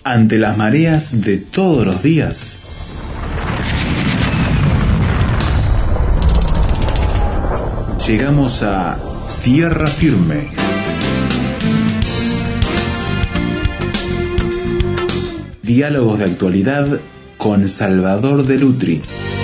Ante las mareas de todos los días, llegamos a tierra firme. Diálogos de actualidad con Salvador de Lutri.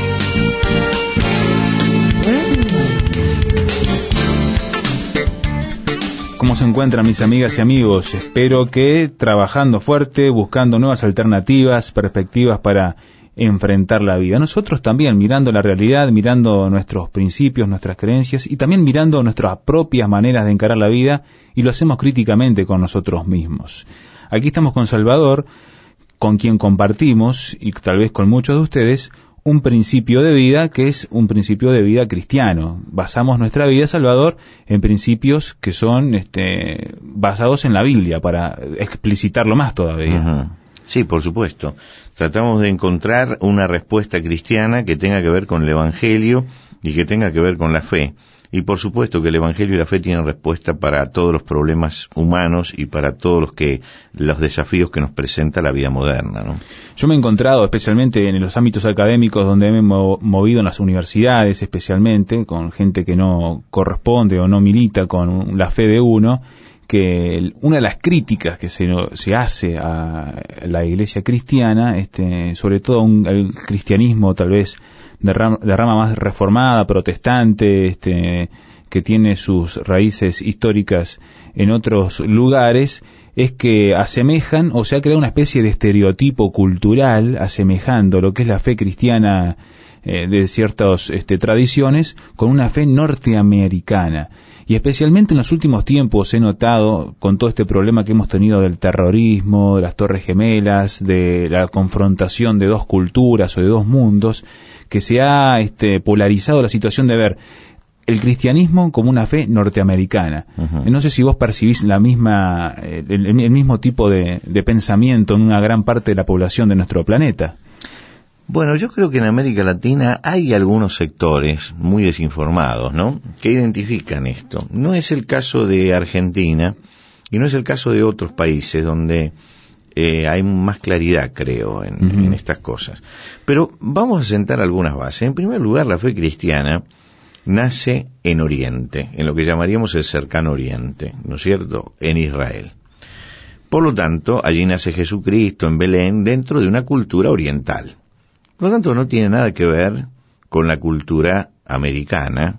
¿Cómo se encuentran mis amigas y amigos? Espero que trabajando fuerte, buscando nuevas alternativas, perspectivas para enfrentar la vida. Nosotros también mirando la realidad, mirando nuestros principios, nuestras creencias y también mirando nuestras propias maneras de encarar la vida, y lo hacemos críticamente con nosotros mismos. Aquí estamos con Salvador, con quien compartimos, y tal vez con muchos de ustedes, un principio de vida que es un principio de vida cristiano. Basamos nuestra vida, Salvador, en principios que son basados en la Biblia, para explicitarlo más todavía. Uh-huh. Sí, por supuesto. Tratamos de encontrar una respuesta cristiana que tenga que ver con el Evangelio y que tenga que ver con la fe. Y por supuesto que el Evangelio y la fe tienen respuesta para todos los problemas humanos y para todos los desafíos que nos presenta la vida moderna, ¿no? Yo me he encontrado, especialmente en los ámbitos académicos donde me he movido en las universidades, especialmente, con gente que no corresponde o no milita con la fe de uno, que una de las críticas que se hace a la iglesia cristiana, sobre todo al cristianismo tal vez de rama más reformada, protestante, que tiene sus raíces históricas en otros lugares, es que asemejan, o se ha creado una especie de estereotipo cultural asemejando lo que es la fe cristiana de ciertas tradiciones con una fe norteamericana. Y especialmente en los últimos tiempos he notado, con todo este problema que hemos tenido del terrorismo, de las Torres Gemelas, de la confrontación de dos culturas o de dos mundos, que se ha polarizado la situación de ver el cristianismo como una fe norteamericana. Uh-huh. No sé si vos percibís el mismo tipo de pensamiento en una gran parte de la población de nuestro planeta. Bueno, yo creo que en América Latina hay algunos sectores muy desinformados, ¿no?, que identifican esto. No es el caso de Argentina y no es el caso de otros países donde hay más claridad, creo, en estas cosas. Pero vamos a sentar algunas bases. En primer lugar, la fe cristiana nace en Oriente, en lo que llamaríamos el cercano Oriente, ¿no es cierto?, en Israel. Por lo tanto, allí nace Jesucristo en Belén, dentro de una cultura oriental. Por lo tanto, no tiene nada que ver con la cultura americana,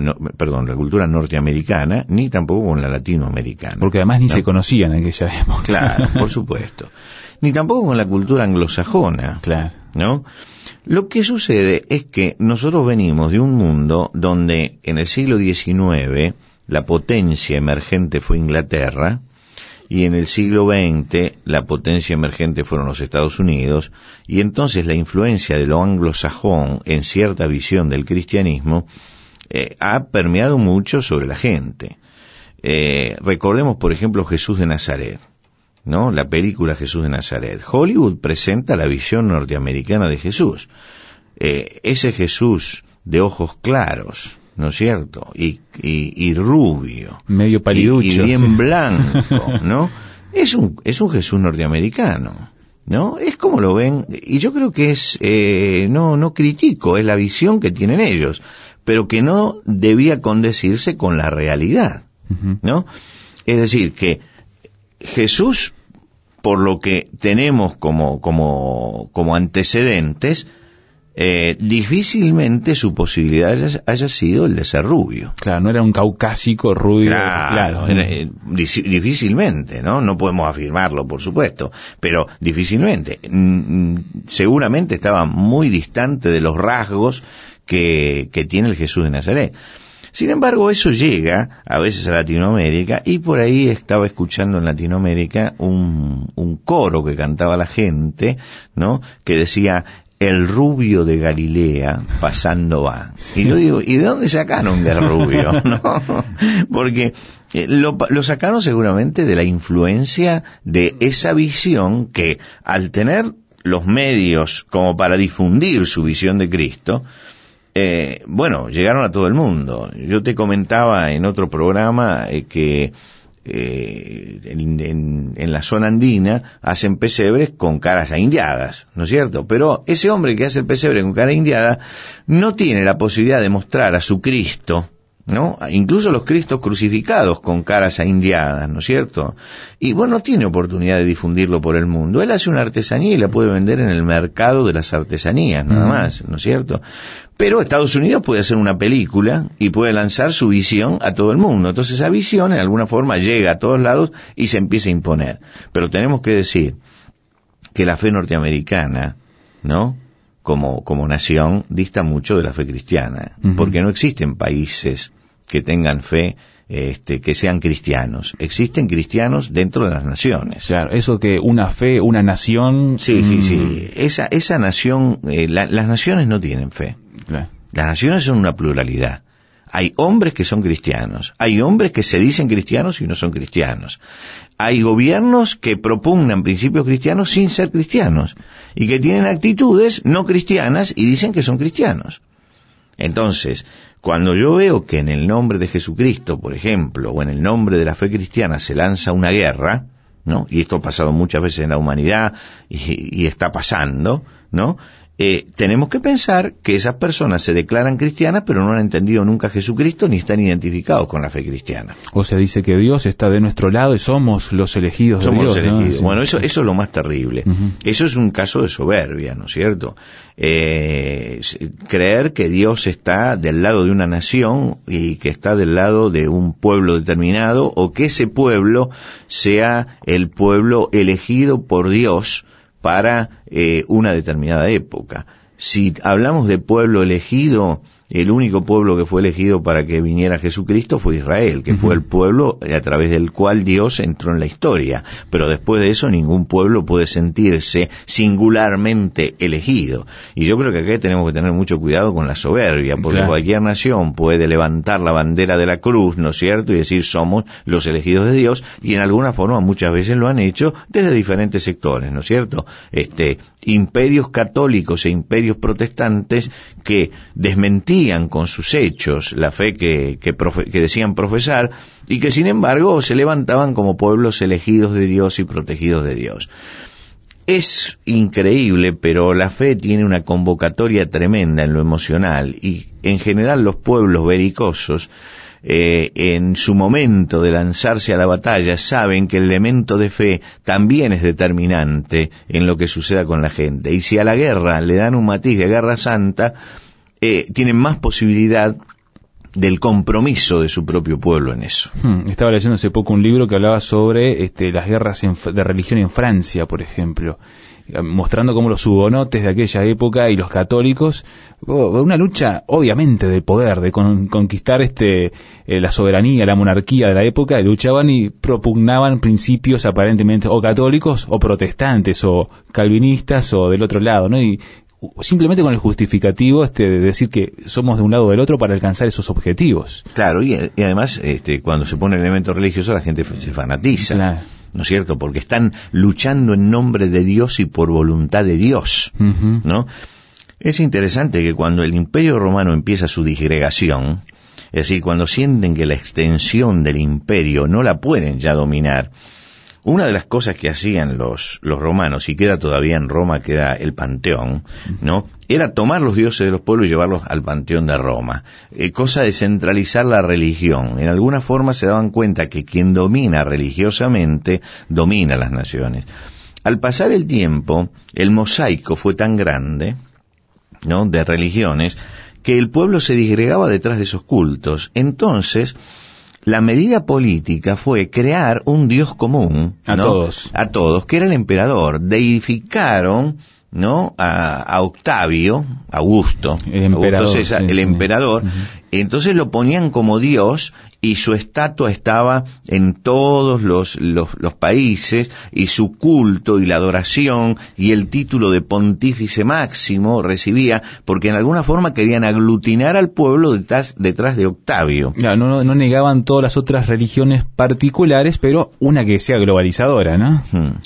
la cultura norteamericana, ni tampoco con la latinoamericana. Porque además ni se conocían en aquella época. Claro, por supuesto. Ni tampoco con la cultura anglosajona. Claro. ¿No? Lo que sucede es que nosotros venimos de un mundo donde en el siglo XIX la potencia emergente fue Inglaterra, y en el siglo XX la potencia emergente fueron los Estados Unidos, y entonces la influencia de lo anglosajón en cierta visión del cristianismo ha permeado mucho sobre la gente. Recordemos, por ejemplo, Jesús de Nazaret, ¿no? La película Jesús de Nazaret. Hollywood presenta la visión norteamericana de Jesús. Ese Jesús de ojos claros, ¿no es cierto?, y rubio, medio paliducho, y bien blanco, ¿no? Es un Jesús norteamericano, ¿no? Es como lo ven, y yo creo que no critico, es la visión que tienen ellos, pero que no debía condecirse con la realidad, ¿no? Es decir, que Jesús, por lo que tenemos como antecedentes, difícilmente su posibilidad haya sido el de ser rubio. Claro, no era un caucásico rubio. Claro. Difícilmente, ¿no? No podemos afirmarlo, por supuesto, pero difícilmente. Seguramente estaba muy distante de los rasgos que tiene el Jesús de Nazaret. Sin embargo, eso llega a veces a Latinoamérica, y por ahí estaba escuchando en Latinoamérica un coro que cantaba la gente, ¿no?, que decía: el rubio de Galilea pasando va. Sí. Y yo digo, ¿y de dónde sacaron del rubio? ¿No? Porque lo sacaron seguramente de la influencia de esa visión que, al tener los medios como para difundir su visión de Cristo, llegaron a todo el mundo. Yo te comentaba en otro programa que en la zona andina hacen pesebres con caras indiadas, ¿no es cierto? Pero ese hombre que hace el pesebre con cara indiada no tiene la posibilidad de mostrar a su Cristo, ¿no? Incluso los Cristos crucificados con caras indiadas, ¿no es cierto? Y bueno, no tiene oportunidad de difundirlo por el mundo. Él hace una artesanía y la puede vender en el mercado de las artesanías, nada más, ¿no es cierto? Pero Estados Unidos puede hacer una película y puede lanzar su visión a todo el mundo. Entonces esa visión en alguna forma llega a todos lados y se empieza a imponer. Pero tenemos que decir que la fe norteamericana, ¿no?, como nación, dista mucho de la fe cristiana, porque no existen países que tengan fe, que sean cristianos. Existen cristianos dentro de las naciones. Claro, eso que una fe, una nación... Sí. Esa nación, las naciones no tienen fe. Claro. Las naciones son una pluralidad. Hay hombres que son cristianos, hay hombres que se dicen cristianos y no son cristianos. Hay gobiernos que propugnan principios cristianos sin ser cristianos y que tienen actitudes no cristianas y dicen que son cristianos. Entonces, cuando yo veo que en el nombre de Jesucristo, por ejemplo, o en el nombre de la fe cristiana se lanza una guerra, ¿no?, y esto ha pasado muchas veces en la humanidad y está pasando, ¿no?, tenemos que pensar que esas personas se declaran cristianas pero no han entendido nunca a Jesucristo ni están identificados con la fe cristiana. O sea, dice que Dios está de nuestro lado y somos los elegidos de Dios. Somos los elegidos. ¿No? Bueno, eso es lo más terrible. Eso es un caso de soberbia, ¿no es cierto? Creer que Dios está del lado de una nación y que está del lado de un pueblo determinado, o que ese pueblo sea el pueblo elegido por Dios para una determinada época. Si hablamos de pueblo elegido, el único pueblo que fue elegido para que viniera Jesucristo fue Israel, que fue el pueblo a través del cual Dios entró en la historia. Pero después de eso ningún pueblo puede sentirse singularmente elegido. Y yo creo que acá tenemos que tener mucho cuidado con la soberbia, porque claro, cualquier nación puede levantar la bandera de la cruz, ¿no es cierto?, y decir somos los elegidos de Dios, y en alguna forma muchas veces lo han hecho desde diferentes sectores, ¿no es cierto? Imperios católicos e imperios protestantes que desmentían con sus hechos la fe que decían profesar, y que sin embargo se levantaban como pueblos elegidos de Dios y protegidos de Dios. Es increíble, pero la fe tiene una convocatoria tremenda en lo emocional, y en general los pueblos belicosos, en su momento de lanzarse a la batalla, saben que el elemento de fe también es determinante en lo que suceda con la gente. Y si a la guerra le dan un matiz de guerra santa, tienen más posibilidad del compromiso de su propio pueblo en eso. Estaba leyendo hace poco un libro que hablaba sobre las guerras de religión en Francia, por ejemplo, mostrando cómo los hugonotes de aquella época y los católicos, una lucha obviamente de poder, de conquistar la soberanía, la monarquía de la época, luchaban y propugnaban principios aparentemente o católicos o protestantes o calvinistas o del otro lado, ¿no? Y simplemente con el justificativo de decir que somos de un lado o del otro para alcanzar esos objetivos. Claro, y además cuando se pone el elemento religioso la gente se fanatiza. Claro. ¿No es cierto? Porque están luchando en nombre de Dios y por voluntad de Dios, ¿no? Es interesante que cuando el Imperio Romano empieza su disgregación, es decir, cuando sienten que la extensión del imperio no la pueden ya dominar, una de las cosas que hacían los romanos, y queda todavía en Roma, queda el Panteón, ¿no?, era tomar los dioses de los pueblos y llevarlos al Panteón de Roma. Cosa de centralizar la religión. En alguna forma se daban cuenta que quien domina religiosamente domina las naciones. Al pasar el tiempo, el mosaico fue tan grande, ¿no?, de religiones, que el pueblo se disgregaba detrás de esos cultos. Entonces, la medida política fue crear un dios común, ¿no?, a todos, que era el emperador. Deificaron, ¿no?, a Octavio, Augusto César, el emperador. Entonces lo ponían como dios y su estatua estaba en todos los países, y su culto y la adoración y el título de pontífice máximo recibía, porque en alguna forma querían aglutinar al pueblo detrás de Octavio. No negaban todas las otras religiones particulares, pero una que sea globalizadora, ¿no?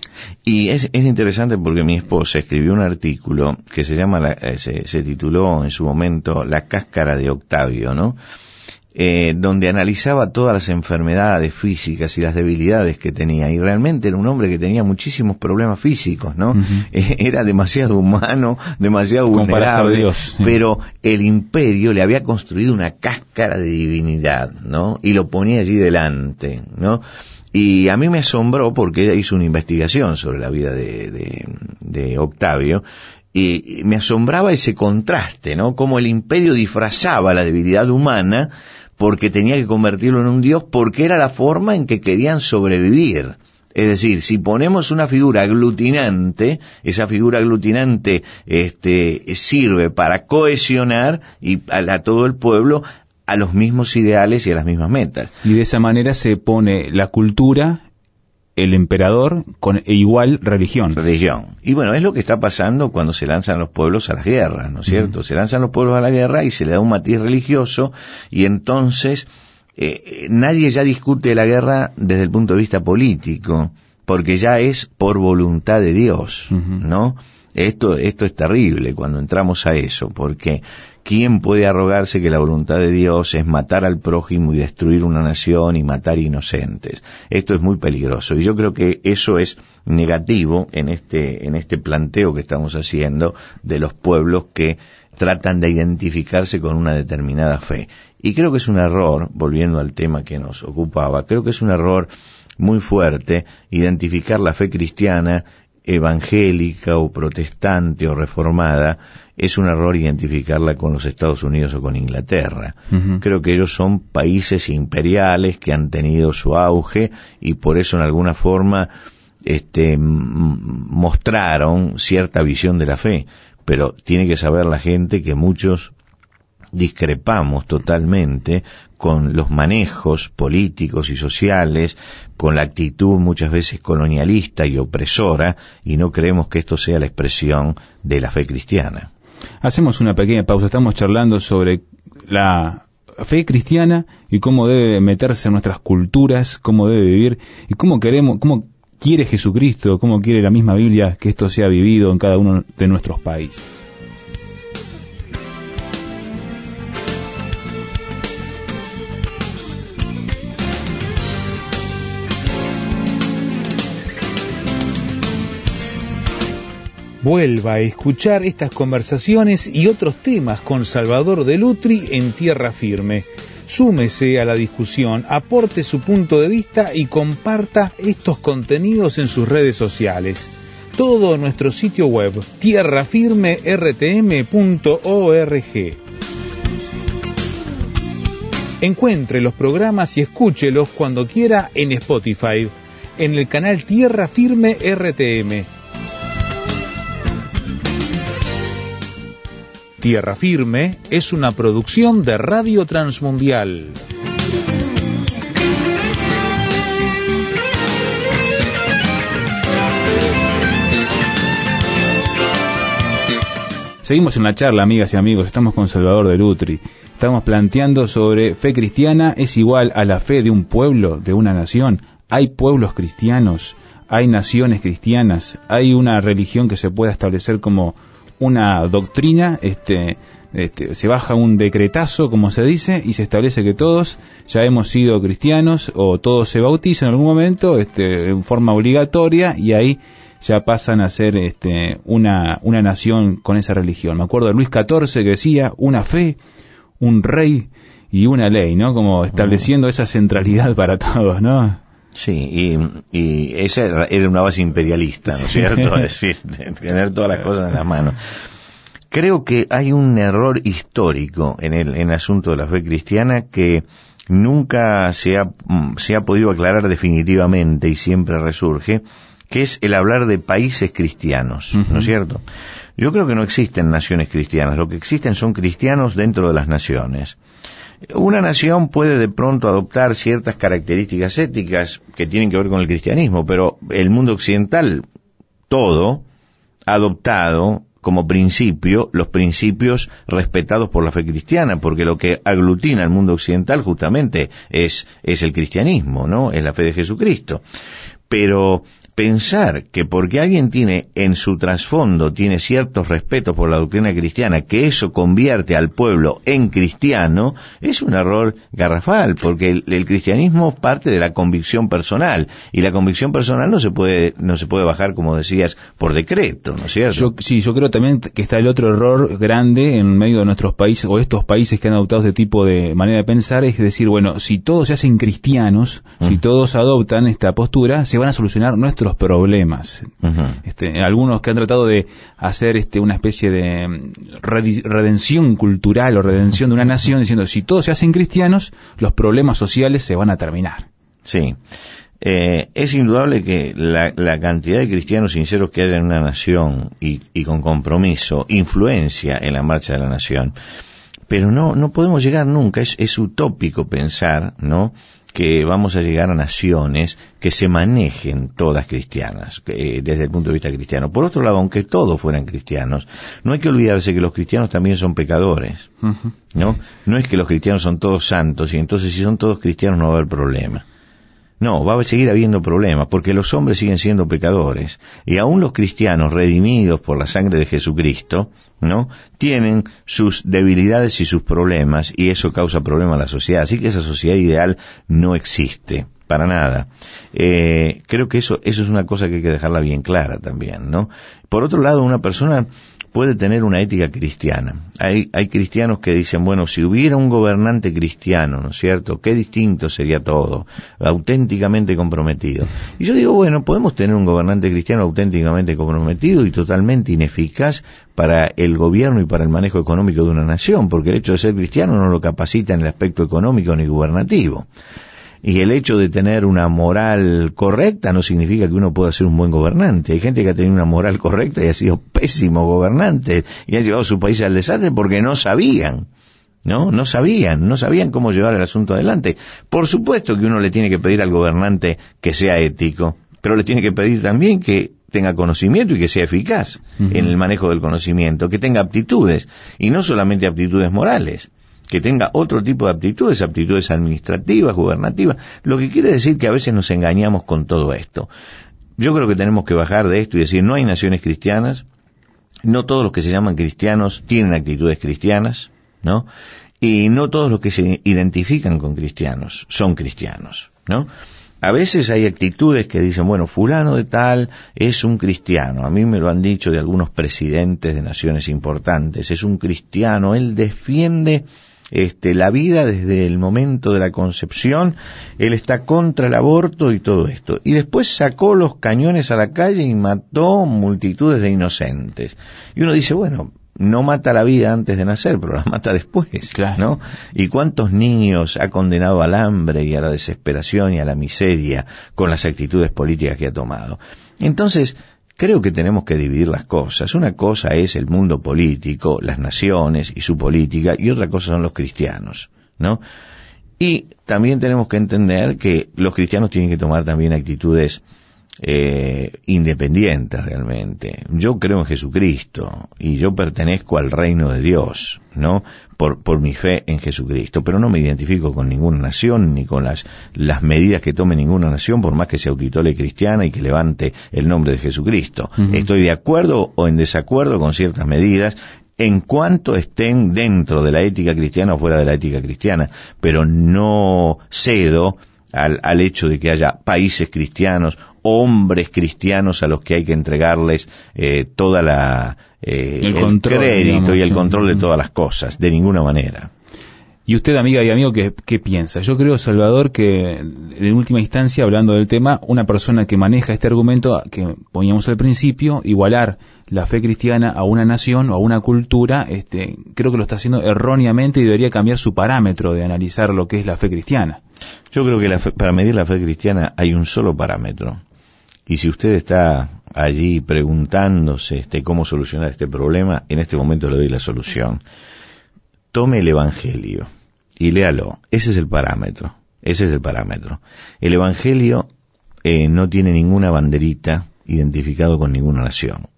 Y es interesante porque mi esposa escribió un artículo que se llama se tituló en su momento La cáscara de Octavio, ¿no? donde analizaba todas las enfermedades físicas y las debilidades que tenía, y realmente era un hombre que tenía muchísimos problemas físicos, ¿no? Era demasiado humano, demasiado vulnerable, Dios, pero el imperio le había construido una cáscara de divinidad, ¿no? Y lo ponía allí delante, ¿no? Y a mí me asombró porque ella hizo una investigación sobre la vida de Octavio, y me asombraba ese contraste, ¿no? Cómo el imperio disfrazaba la debilidad humana porque tenía que convertirlo en un dios, porque era la forma en que querían sobrevivir. Es decir, si ponemos una figura aglutinante, esa figura aglutinante sirve para cohesionar y a todo el pueblo a los mismos ideales y a las mismas metas. Y de esa manera se pone la cultura, el emperador, con igual religión. Y bueno, es lo que está pasando cuando se lanzan los pueblos a las guerras, ¿no es cierto? Se lanzan los pueblos a la guerra y se le da un matiz religioso, y entonces nadie ya discute la guerra desde el punto de vista político, porque ya es por voluntad de Dios, ¿no? Esto es terrible cuando entramos a eso, porque ¿quién puede arrogarse que la voluntad de Dios es matar al prójimo y destruir una nación y matar inocentes? Esto es muy peligroso, y yo creo que eso es negativo en este planteo que estamos haciendo de los pueblos que tratan de identificarse con una determinada fe. Y creo que es un error, volviendo al tema que nos ocupaba, creo que es un error muy fuerte identificar la fe cristiana evangélica o protestante o reformada. Es un error identificarla con los Estados Unidos o con Inglaterra. Creo que ellos son países imperiales que han tenido su auge y por eso en alguna forma mostraron cierta visión de la fe, pero tiene que saber la gente que muchos discrepamos totalmente con los manejos políticos y sociales, con la actitud muchas veces colonialista y opresora, y no creemos que esto sea la expresión de la fe cristiana. Hacemos una pequeña pausa, estamos charlando sobre la fe cristiana y cómo debe meterse en nuestras culturas, cómo debe vivir y cómo quiere Jesucristo, cómo quiere la misma Biblia que esto sea vivido en cada uno de nuestros países. Vuelva a escuchar estas conversaciones y otros temas con Salvador de Lutri en Tierra Firme. Súmese a la discusión, aporte su punto de vista y comparta estos contenidos en sus redes sociales. Todo en nuestro sitio web, tierrafirmertm.org. Encuentre los programas y escúchelos cuando quiera en Spotify, en el canal Tierra Firme RTM. Tierra Firme es una producción de Radio Transmundial. Seguimos en la charla, amigas y amigos. Estamos con Salvador de Lutri. Estamos planteando sobre fe cristiana es igual a la fe de un pueblo, de una nación. Hay pueblos cristianos, hay naciones cristianas, hay una religión que se pueda establecer como una doctrina, se baja un decretazo, como se dice, y se establece que todos ya hemos sido cristianos, o todos se bautizan en algún momento, en forma obligatoria, y ahí ya pasan a ser una nación con esa religión. Me acuerdo de Luis XIV que decía una fe, un rey y una ley, ¿no? Como estableciendo esa centralidad para todos, ¿no? Sí, y esa era una base imperialista, ¿no es cierto? Es decir, tener todas las cosas en las manos. Creo que hay un error histórico en el asunto de la fe cristiana que nunca se ha podido aclarar definitivamente y siempre resurge, que es el hablar de países cristianos, ¿no es cierto? Yo creo que no existen naciones cristianas, lo que existen son cristianos dentro de las naciones. Una nación puede de pronto adoptar ciertas características éticas que tienen que ver con el cristianismo, pero el mundo occidental, todo, ha adoptado como principio los principios respetados por la fe cristiana, porque lo que aglutina al mundo occidental justamente es el cristianismo, ¿no? Es la fe de Jesucristo. Pero pensar que porque alguien tiene en su trasfondo, tiene ciertos respetos por la doctrina cristiana, que eso convierte al pueblo en cristiano, es un error garrafal, porque el cristianismo parte de la convicción personal, y la convicción personal no se puede bajar, como decías, por decreto, ¿no es cierto? Yo creo también que está el otro error grande en medio de nuestros países, o estos países que han adoptado este tipo de manera de pensar, es decir, bueno, si todos se hacen cristianos, si todos adoptan esta postura, se van a solucionar nuestros problemas. Algunos que han tratado de hacer una especie de redención cultural o redención de una nación, diciendo, si todos se hacen cristianos, los problemas sociales se van a terminar. Sí. Es indudable que la cantidad de cristianos sinceros que hay en una nación y con compromiso influencia en la marcha de la nación, pero no podemos llegar nunca, es utópico pensar, ¿no?, que vamos a llegar a naciones que se manejen todas cristianas, desde el punto de vista cristiano. Por otro lado, aunque todos fueran cristianos, no hay que olvidarse que los cristianos también son pecadores, ¿no? No es que los cristianos son todos santos, y entonces si son todos cristianos no va a haber problema. No, va a seguir habiendo problemas, porque los hombres siguen siendo pecadores, y aún los cristianos redimidos por la sangre de Jesucristo, ¿no?, tienen sus debilidades y sus problemas, y eso causa problemas a la sociedad. Así que esa sociedad ideal no existe, para nada. Creo que eso es una cosa que hay que dejarla bien clara también, ¿no? Por otro lado, una persona puede tener una ética cristiana. Hay cristianos que dicen, bueno, si hubiera un gobernante cristiano, ¿no es cierto?, qué distinto sería todo, auténticamente comprometido. Y yo digo, bueno, podemos tener un gobernante cristiano auténticamente comprometido y totalmente ineficaz para el gobierno y para el manejo económico de una nación, porque el hecho de ser cristiano no lo capacita en el aspecto económico ni gubernativo. Y el hecho de tener una moral correcta no significa que uno pueda ser un buen gobernante. Hay gente que ha tenido una moral correcta y ha sido pésimo gobernante y ha llevado su país al desastre porque no sabían, ¿no? No sabían cómo llevar el asunto adelante. Por supuesto que uno le tiene que pedir al gobernante que sea ético, pero le tiene que pedir también que tenga conocimiento y que sea eficaz en el manejo del conocimiento, que tenga aptitudes, y no solamente aptitudes morales, que tenga otro tipo de aptitudes administrativas, gubernativas, lo que quiere decir que a veces nos engañamos con todo esto. Yo creo que tenemos que bajar de esto y decir, no hay naciones cristianas, no todos los que se llaman cristianos tienen actitudes cristianas, ¿no? Y no todos los que se identifican con cristianos son cristianos, ¿no? A veces hay actitudes que dicen, bueno, fulano de tal es un cristiano. A mí me lo han dicho de algunos presidentes de naciones importantes. Es un cristiano, él defiende la vida desde el momento de la concepción, él está contra el aborto y todo esto. Y después sacó los cañones a la calle y mató multitudes de inocentes. Y uno dice, bueno, no mata la vida antes de nacer, pero la mata después, claro, ¿no? ¿Y cuántos niños ha condenado al hambre y a la desesperación y a la miseria con las actitudes políticas que ha tomado? Entonces, creo que tenemos que dividir las cosas. Una cosa es el mundo político, las naciones y su política, y otra cosa son los cristianos, ¿no? Y también tenemos que entender que los cristianos tienen que tomar también actitudes independientes realmente. Yo creo en Jesucristo y yo pertenezco al reino de Dios, ¿no? Por mi fe en Jesucristo, pero no me identifico con ninguna nación ni con las medidas que tome ninguna nación, por más que se autotitule cristiana y que levante el nombre de Jesucristo. Estoy de acuerdo o en desacuerdo con ciertas medidas en cuanto estén dentro de la ética cristiana o fuera de la ética cristiana, pero no cedo al hecho de que haya países cristianos, hombres cristianos a los que hay que entregarles toda el control, crédito, digamos, y el control de todas las cosas, de ninguna manera. Y usted, amiga y amigo, ¿qué piensa? Yo creo, Salvador, que en última instancia, hablando del tema, una persona que maneja este argumento que poníamos al principio, igualar la fe cristiana a una nación o a una cultura, creo que lo está haciendo erróneamente y debería cambiar su parámetro de analizar lo que es la fe cristiana. Yo creo que para medir la fe cristiana hay un solo parámetro. Y si usted está allí preguntándose cómo solucionar este problema, en este momento le doy la solución. Tome el Evangelio y léalo. Ese es el parámetro. El Evangelio no tiene ninguna banderita identificado con ninguna nación.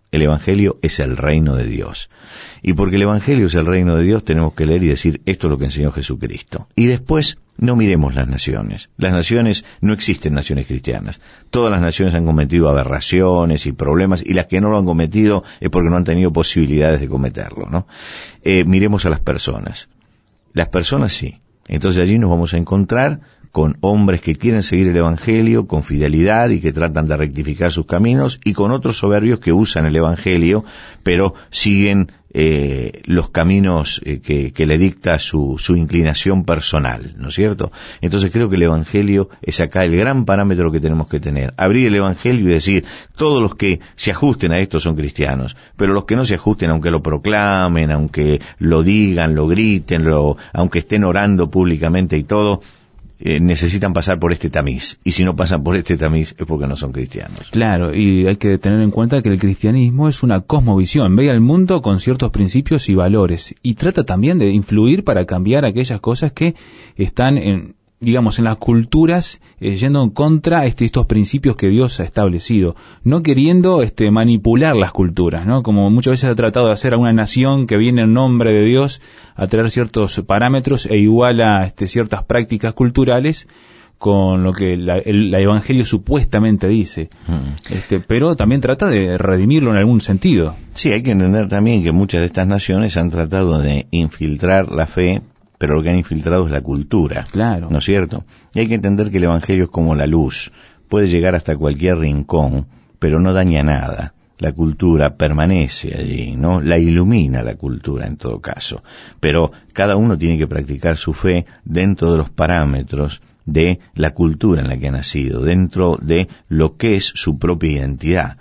El Evangelio es el reino de Dios. Y porque el Evangelio es el reino de Dios, tenemos que leer y decir, esto es lo que enseñó Jesucristo. Y después, no miremos las naciones. Las naciones, no existen naciones cristianas. Todas las naciones han cometido aberraciones y problemas, y las que no lo han cometido es porque no han tenido posibilidades de cometerlo, ¿no? Miremos a las personas. Las personas sí. Entonces allí nos vamos a encontrar con hombres que quieren seguir el Evangelio con fidelidad y que tratan de rectificar sus caminos, y con otros soberbios que usan el Evangelio, pero siguen los caminos que le dicta su inclinación personal, ¿no es cierto? Entonces creo que el Evangelio es acá el gran parámetro que tenemos que tener. Abrir el Evangelio y decir, todos los que se ajusten a esto son cristianos, pero los que no se ajusten, aunque lo proclamen, aunque lo digan, lo griten, aunque estén orando públicamente y todo, necesitan pasar por este tamiz, y si no pasan por este tamiz es porque no son cristianos. Claro, y hay que tener en cuenta que el cristianismo es una cosmovisión, ve al mundo con ciertos principios y valores, y trata también de influir para cambiar aquellas cosas que están en las culturas, yendo en contra estos principios que Dios ha establecido, no queriendo manipular las culturas, ¿no? Como muchas veces ha tratado de hacer a una nación que viene en nombre de Dios a traer ciertos parámetros e iguala ciertas prácticas culturales con lo que el Evangelio supuestamente dice, pero también trata de redimirlo en algún sentido. Sí, hay que entender también que muchas de estas naciones han tratado de infiltrar la fe, pero lo que han infiltrado es la cultura, claro, ¿no es cierto? Y hay que entender que el Evangelio es como la luz, puede llegar hasta cualquier rincón, pero no daña nada. La cultura permanece allí, ¿no? La ilumina la cultura en todo caso, pero cada uno tiene que practicar su fe dentro de los parámetros de la cultura en la que ha nacido, dentro de lo que es su propia identidad.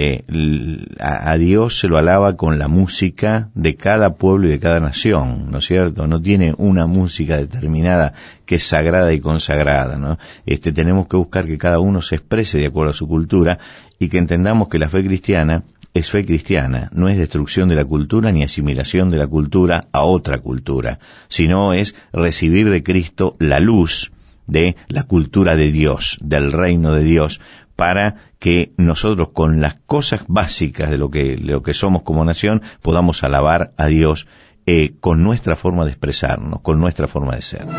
A Dios se lo alaba con la música de cada pueblo y de cada nación, ¿no es cierto? No tiene una música determinada que es sagrada y consagrada, ¿no? Tenemos que buscar que cada uno se exprese de acuerdo a su cultura, y que entendamos que la fe cristiana es fe cristiana, no es destrucción de la cultura ni asimilación de la cultura a otra cultura, sino es recibir de Cristo la luz de la cultura de Dios, del reino de Dios, para que nosotros con las cosas básicas de lo que somos como nación podamos alabar a Dios con nuestra forma de expresarnos, con nuestra forma de ser.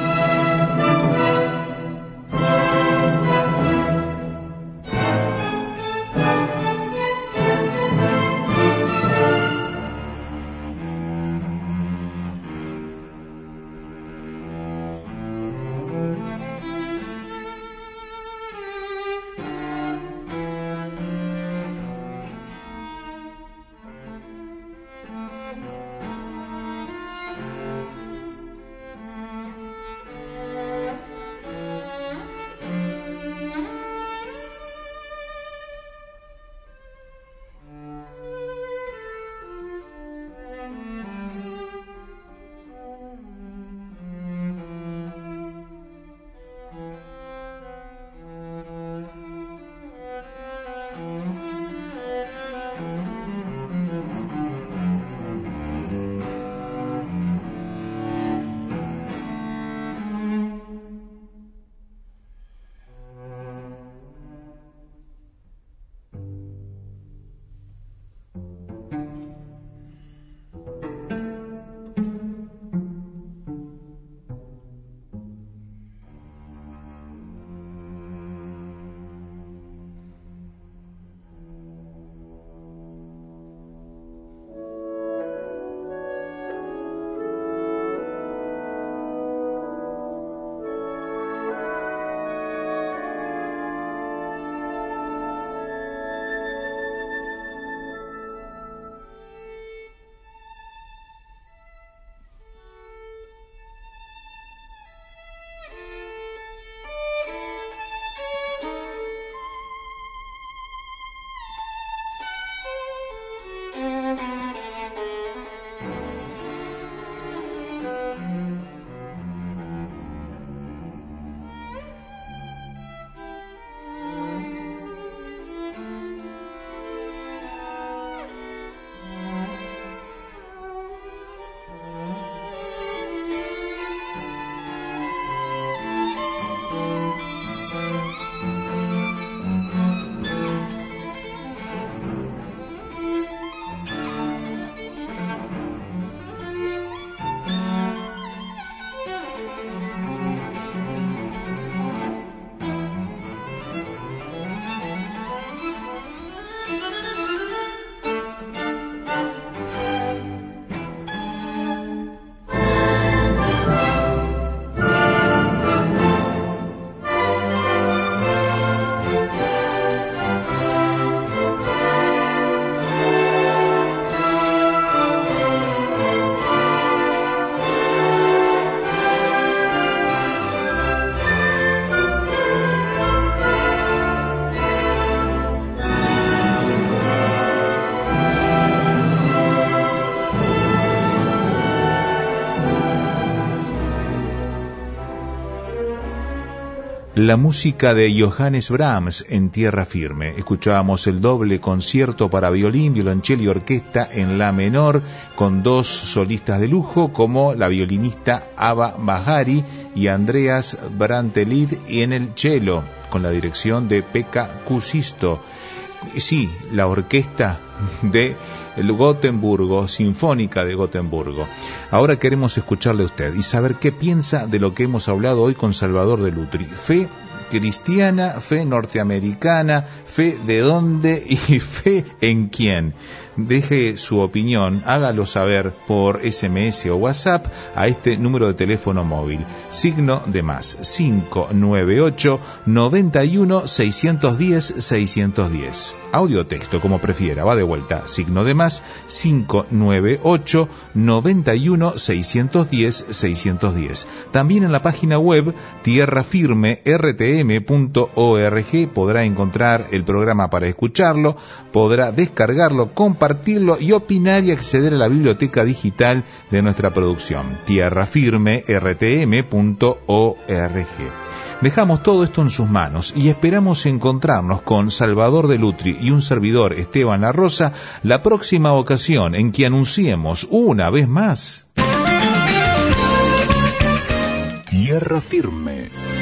la música de Johannes Brahms en Tierra Firme. Escuchábamos el doble concierto para violín, violonchelo y orquesta en la menor, con 2 solistas de lujo, como la violinista Ava Bahari y Andreas Brantelid, y en el cello, con la dirección de Pekka Kuusisto. Sí, la orquesta de Gotemburgo, Sinfónica de Gotemburgo. Ahora queremos escucharle a usted y saber qué piensa de lo que hemos hablado hoy con Salvador de Lutri. Fe cristiana, fe norteamericana, fe de dónde y fe en quién. Deje su opinión, hágalo saber por SMS o WhatsApp a este número de teléfono móvil, signo de más, 598 91 610 610. Audio o texto, como prefiera, va de vuelta, signo de más, 598 91 610 610. También en la página web tierrafirmertm.org podrá encontrar el programa para escucharlo, podrá descargarlo, compartirlo y opinar y acceder a la biblioteca digital de nuestra producción, tierrafirmertm.org. Dejamos todo esto en sus manos y esperamos encontrarnos con Salvador de Lutri y un servidor, Esteban La Rosa, la próxima ocasión en que anunciemos una vez más Tierra Firme.